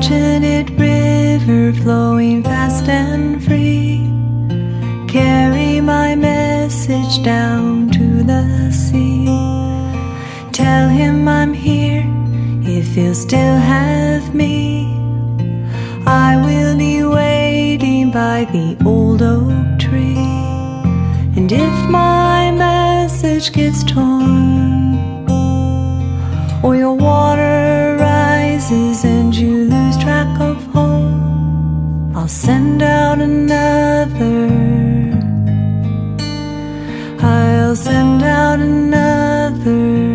Fortunate river flowing fast and free, carry my message down to the sea. Tell him I'm here if he'll still have me. I will be waiting by the old oak tree. And if my message gets torn, or your water rises and you lose track of home, I'll send out another. I'll send out another.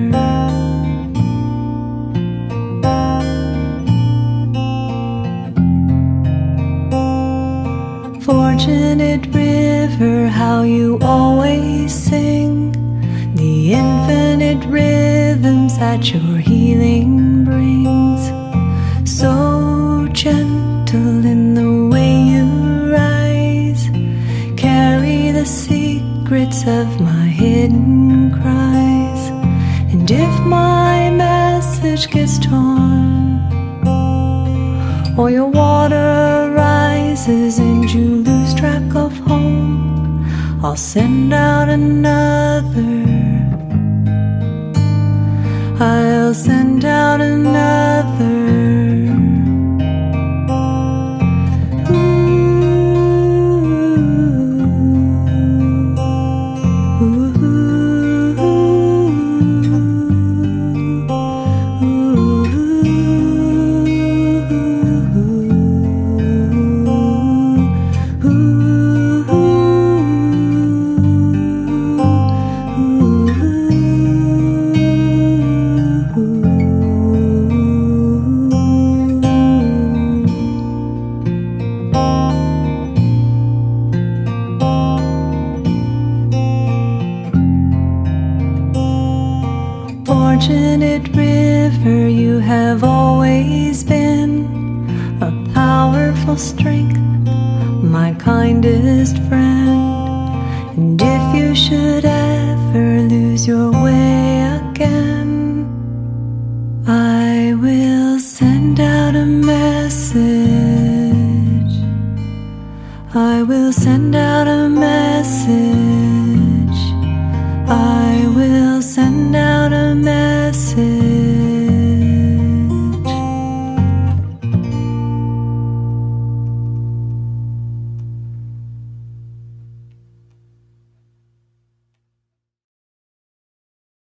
Fortunate river, how you always sing the infinite rhythms that your healing brings. So gentle in the way you rise, carry the secrets of my hidden cries. And if my message gets torn, or your water rises and you lose track of home, I'll send out another. I'll send out another. Fortunate river, you have always been a powerful strength, my kindest friend. And if you should ever lose your way again, I will send out a message. I will send out a message. I will send out a message.